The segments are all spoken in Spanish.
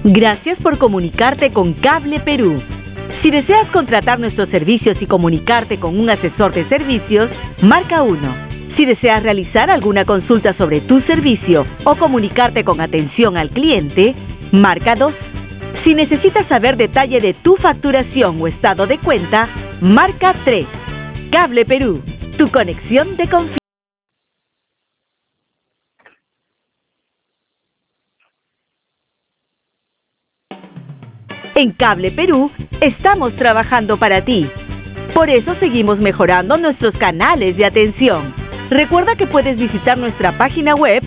Gracias por comunicarte con Cable Perú. Si deseas contratar nuestros servicios y comunicarte con un asesor de servicios, marca 1. Si deseas realizar alguna consulta sobre tu servicio o comunicarte con atención al cliente, marca 2. Si necesitas saber detalle de tu facturación o estado de cuenta, marca 3. Cable Perú, tu conexión de confianza. En Cable Perú estamos trabajando para ti. Por eso seguimos mejorando nuestros canales de atención. Recuerda que puedes visitar nuestra página web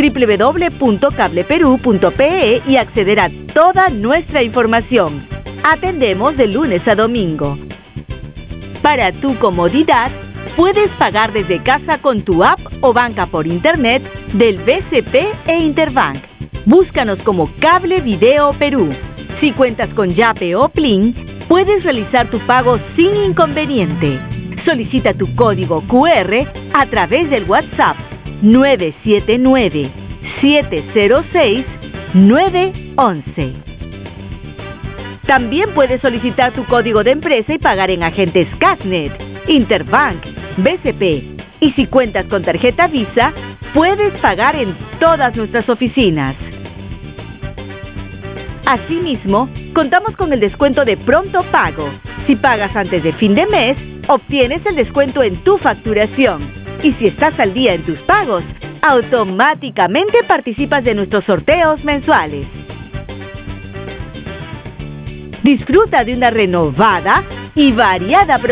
www.cableperú.pe y acceder a toda nuestra información. Atendemos de lunes a domingo. Para tu comodidad, puedes pagar desde casa con tu app o banca por internet del BCP e Interbank. Búscanos como Cable Video Perú. Si cuentas con Yape o Plin, puedes realizar tu pago sin inconveniente. Solicita tu código QR a través del WhatsApp 979-706-911. También puedes solicitar tu código de empresa y pagar en agentes Casnet, Interbank, BCP. Y si cuentas con tarjeta Visa, puedes pagar en todas nuestras oficinas. Asimismo, contamos con el descuento de pronto pago. Si pagas antes de fin de mes, obtienes el descuento en tu facturación. Y si estás al día en tus pagos, automáticamente participas de nuestros sorteos mensuales. Disfruta de una renovada y variada